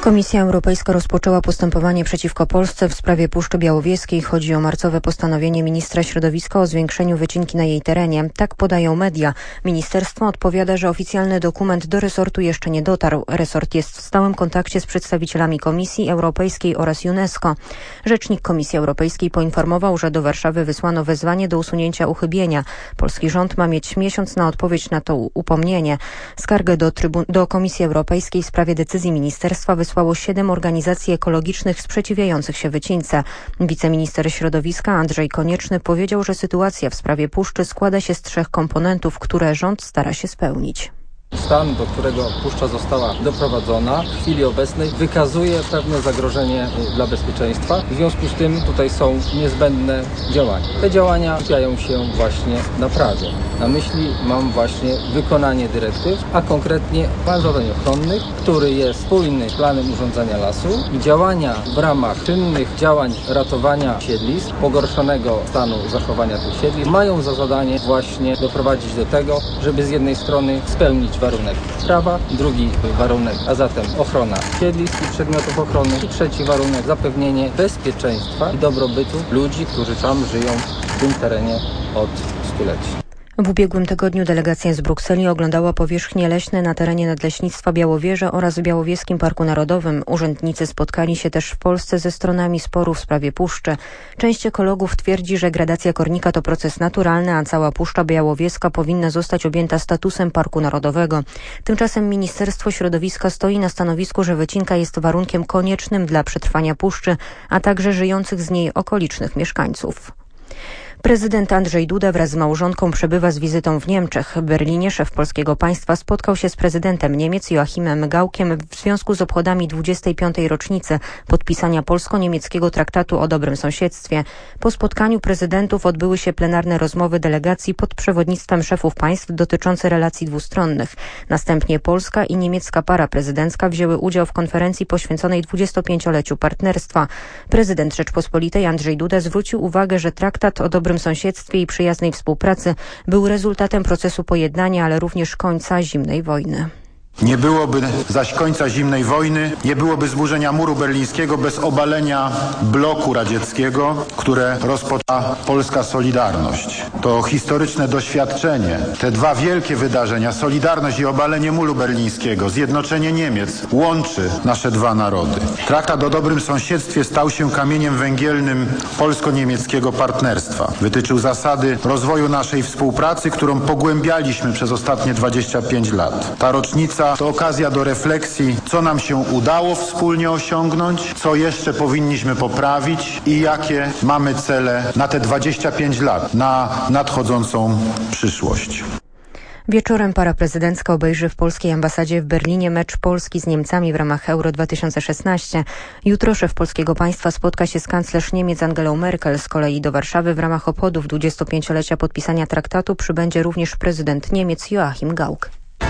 Komisja Europejska rozpoczęła postępowanie przeciwko Polsce w sprawie Puszczy Białowieskiej. Chodzi o marcowe postanowienie ministra środowiska o zwiększeniu wycinki na jej terenie. Tak podają media. Ministerstwo odpowiada, że oficjalny dokument do resortu jeszcze nie dotarł. Resort jest w stałym kontakcie z przedstawicielami Komisji Europejskiej oraz UNESCO. Rzecznik Komisji Europejskiej poinformował, że do Warszawy wysłano wezwanie do usunięcia uchybienia. Polski rząd ma mieć miesiąc na odpowiedź na to upomnienie. Skargę do Komisji Europejskiej w sprawie decyzji ministerstwa wysłało 7 organizacji ekologicznych sprzeciwiających się wycince. Wiceminister środowiska Andrzej Konieczny powiedział, że sytuacja w sprawie puszczy składa się z 3 komponentów, które rząd stara się spełnić. Stan, do którego puszcza została doprowadzona w chwili obecnej wykazuje pewne zagrożenie dla bezpieczeństwa. W związku z tym tutaj są niezbędne działania. Te działania skupiają się właśnie na prawie. Na myśli mam właśnie wykonanie dyrektyw, a konkretnie plan zadań ochronnych, który jest spójny z planem urządzania lasu i działania w ramach czynnych działań ratowania siedlisk, pogorszonego stanu zachowania tych siedlisk, mają za zadanie właśnie doprowadzić do tego, żeby z jednej strony spełnić warunek prawa, drugi warunek, a zatem ochrona siedlisk i przedmiotów ochrony i trzeci warunek zapewnienie bezpieczeństwa i dobrobytu ludzi, którzy tam żyją w tym terenie od stuleci. W ubiegłym tygodniu delegacja z Brukseli oglądała powierzchnie leśne na terenie Nadleśnictwa Białowieże oraz w Białowieskim Parku Narodowym. Urzędnicy spotkali się też w Polsce ze stronami sporu w sprawie puszczy. Część ekologów twierdzi, że gradacja kornika to proces naturalny, a cała Puszcza Białowieska powinna zostać objęta statusem Parku Narodowego. Tymczasem Ministerstwo Środowiska stoi na stanowisku, że wycinka jest warunkiem koniecznym dla przetrwania puszczy, a także żyjących z niej okolicznych mieszkańców. Prezydent Andrzej Duda wraz z małżonką przebywa z wizytą w Niemczech. W Berlinie szef polskiego państwa spotkał się z prezydentem Niemiec Joachimem Gauckiem w związku z obchodami 25. rocznicy podpisania polsko-niemieckiego traktatu o dobrym sąsiedztwie. Po spotkaniu prezydentów odbyły się plenarne rozmowy delegacji pod przewodnictwem szefów państw dotyczące relacji dwustronnych. Następnie polska i niemiecka para prezydencka wzięły udział w konferencji poświęconej 25-leciu partnerstwa. Prezydent Rzeczpospolitej Andrzej Duda zwrócił uwagę, że traktat o dobrym sąsiedztwie i przyjaznej współpracy był rezultatem procesu pojednania, ale również końca zimnej wojny. Nie byłoby zaś końca zimnej wojny, nie byłoby zburzenia muru berlińskiego bez obalenia bloku radzieckiego, które rozpoczęła polska Solidarność. To historyczne doświadczenie, te 2 wielkie wydarzenia, Solidarność i obalenie muru berlińskiego, zjednoczenie Niemiec, łączy nasze 2 narody. Traktat o dobrym sąsiedztwie stał się kamieniem węgielnym polsko-niemieckiego partnerstwa. Wytyczył zasady rozwoju naszej współpracy, którą pogłębialiśmy przez ostatnie 25 lat. Ta rocznica to okazja do refleksji, co nam się udało wspólnie osiągnąć, co jeszcze powinniśmy poprawić i jakie mamy cele na te 25 lat, na nadchodzącą przyszłość. Wieczorem para prezydencka obejrzy w polskiej ambasadzie w Berlinie mecz Polski z Niemcami w ramach Euro 2016. Jutro szef polskiego państwa spotka się z kanclerz Niemiec Angelą Merkel. Z kolei do Warszawy w ramach obchodów 25-lecia podpisania traktatu przybędzie również prezydent Niemiec Joachim Gauck.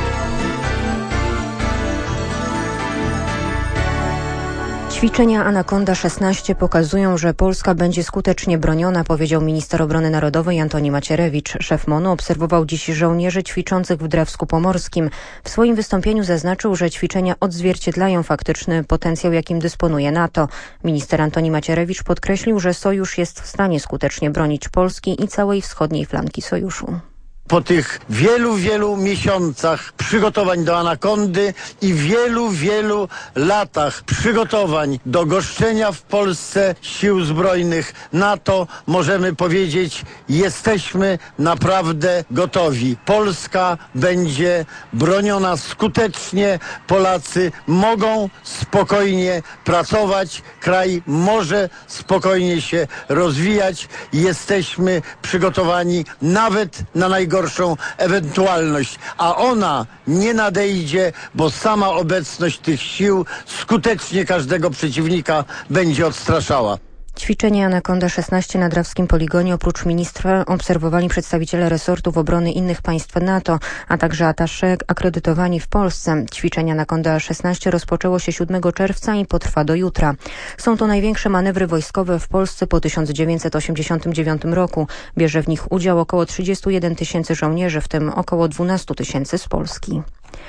Ćwiczenia Anakonda 16 pokazują, że Polska będzie skutecznie broniona, powiedział minister obrony narodowej Antoni Macierewicz. Szef MON-u obserwował dziś żołnierzy ćwiczących w Drawsku Pomorskim. W swoim wystąpieniu zaznaczył, że ćwiczenia odzwierciedlają faktyczny potencjał, jakim dysponuje NATO. Minister Antoni Macierewicz podkreślił, że Sojusz jest w stanie skutecznie bronić Polski i całej wschodniej flanki Sojuszu. Po tych wielu miesiącach przygotowań do Anakondy i wielu latach przygotowań do goszczenia w Polsce sił zbrojnych NATO możemy powiedzieć, jesteśmy naprawdę gotowi. Polska będzie broniona skutecznie, Polacy mogą spokojnie pracować, kraj może spokojnie się rozwijać. Jesteśmy przygotowani nawet na najgorszą ewentualność, a ona nie nadejdzie, bo sama obecność tych sił skutecznie każdego przeciwnika będzie odstraszała. Ćwiczenie Anakonda 16 na Drawskim Poligonie oprócz ministra obserwowali przedstawiciele resortów obrony innych państw NATO, a także atasze akredytowani w Polsce. Ćwiczenie Anakonda 16 rozpoczęło się 7 czerwca i potrwa do jutra. Są to największe manewry wojskowe w Polsce po 1989 roku. Bierze w nich udział około 31 000 żołnierzy, w tym około 12 000 z Polski.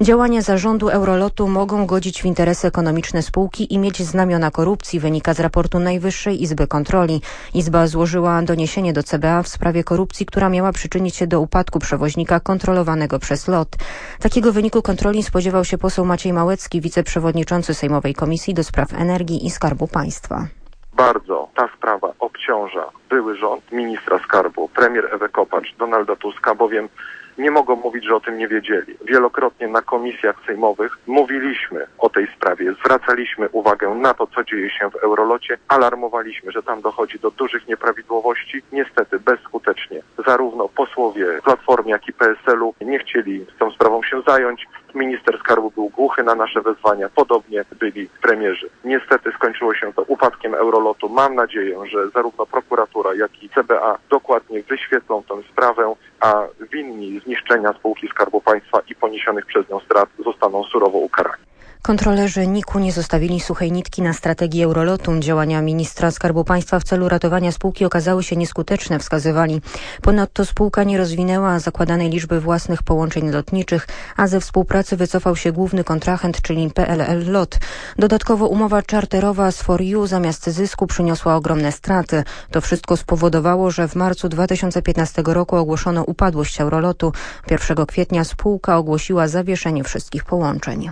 Działania zarządu Eurolotu mogą godzić w interesy ekonomiczne spółki i mieć znamiona korupcji, wynika z raportu Najwyższej Izby Kontroli. Izba złożyła doniesienie do CBA w sprawie korupcji, która miała przyczynić się do upadku przewoźnika kontrolowanego przez LOT. Takiego wyniku kontroli spodziewał się poseł Maciej Małecki, wiceprzewodniczący Sejmowej Komisji do Spraw Energii i Skarbu Państwa. Bardzo ta sprawa obciąża były rząd, ministra skarbu, premier Ewę Kopacz, Donalda Tuska, bowiem nie mogą mówić, że o tym nie wiedzieli. Wielokrotnie na komisjach sejmowych mówiliśmy o tej sprawie, zwracaliśmy uwagę na to, co dzieje się w Eurolocie, alarmowaliśmy, że tam dochodzi do dużych nieprawidłowości. Niestety bezskutecznie zarówno posłowie Platformy, jak i PSL-u nie chcieli z tą sprawą się zająć. Minister skarbu był głuchy na nasze wezwania, podobnie byli premierzy. Niestety skończyło się to upadkiem Eurolotu. Mam nadzieję, że zarówno prokuratura, jak i CBA dokładnie wyświetlą tę sprawę, a winni zniszczenia spółki Skarbu Państwa i poniesionych przez nią strat zostaną surowo ukarani. Kontrolerzy NIK-u nie zostawili suchej nitki na strategii Eurolotu. Działania ministra Skarbu Państwa w celu ratowania spółki okazały się nieskuteczne, wskazywali. Ponadto spółka nie rozwinęła zakładanej liczby własnych połączeń lotniczych, a ze współpracy wycofał się główny kontrahent, czyli PLL LOT. Dodatkowo umowa czarterowa z For You zamiast zysku przyniosła ogromne straty. To wszystko spowodowało, że w marcu 2015 roku ogłoszono upadłość Eurolotu. 1 kwietnia spółka ogłosiła zawieszenie wszystkich połączeń.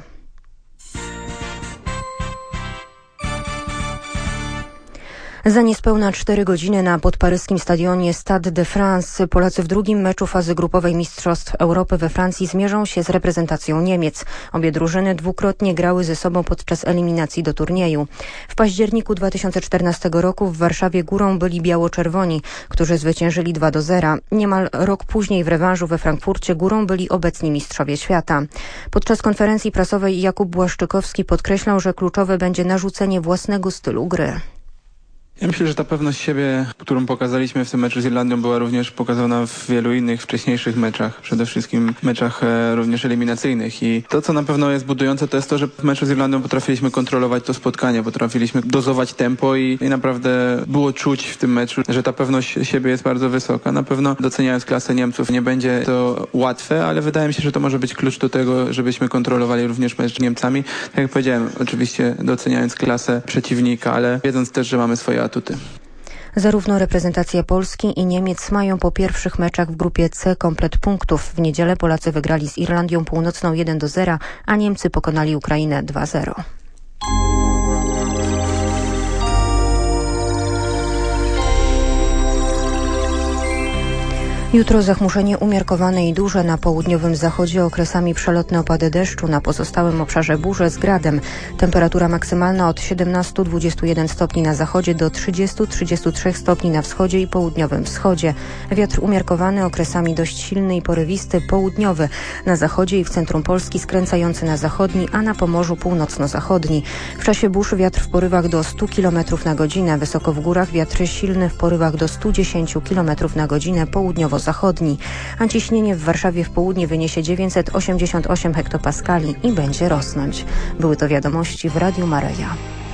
Za niespełna 4 godziny na podparyskim stadionie Stade de France Polacy w drugim meczu fazy grupowej Mistrzostw Europy we Francji zmierzą się z reprezentacją Niemiec. Obie drużyny dwukrotnie grały ze sobą podczas eliminacji do turnieju. W październiku 2014 roku w Warszawie górą byli biało-czerwoni, którzy zwyciężyli 2-0. Niemal rok później w rewanżu we Frankfurcie górą byli obecni mistrzowie świata. Podczas konferencji prasowej Jakub Błaszczykowski podkreślał, że kluczowe będzie narzucenie własnego stylu gry. Ja myślę, że ta pewność siebie, którą pokazaliśmy w tym meczu z Irlandią, była również pokazana w wielu innych wcześniejszych meczach, przede wszystkim meczach również eliminacyjnych. I to, co na pewno jest budujące, to jest to, że w meczu z Irlandią potrafiliśmy kontrolować to spotkanie, potrafiliśmy dozować tempo i naprawdę było czuć w tym meczu, że ta pewność siebie jest bardzo wysoka. Na pewno doceniając klasę Niemców nie będzie to łatwe, ale wydaje mi się, że to może być klucz do tego, żebyśmy kontrolowali również mecz z Niemcami. Tak jak powiedziałem, oczywiście doceniając klasę przeciwnika, ale wiedząc też, że mamy swoje atuty. Zarówno reprezentacja Polski i Niemiec mają po pierwszych meczach w grupie C komplet punktów. W niedzielę Polacy wygrali z Irlandią Północną 1-0, a Niemcy pokonali Ukrainę 2-0. Jutro zachmurzenie umiarkowane i duże na południowym zachodzie, okresami przelotne opady deszczu, na pozostałym obszarze burze z gradem. Temperatura maksymalna od 17-21 stopni na zachodzie do 30-33 stopni na wschodzie i południowym wschodzie. Wiatr umiarkowany, okresami dość silny i porywisty, południowy. Na zachodzie i w centrum Polski skręcający na zachodni, a na Pomorzu północno-zachodni. W czasie burz wiatr w porywach do 100 km na godzinę. Wysoko w górach wiatr silny w porywach do 110 km na godzinę południowo-zachodni, a ciśnienie w Warszawie w południe wyniesie 988 hektopaskali i będzie rosnąć. Były to wiadomości w Radiu Maryja.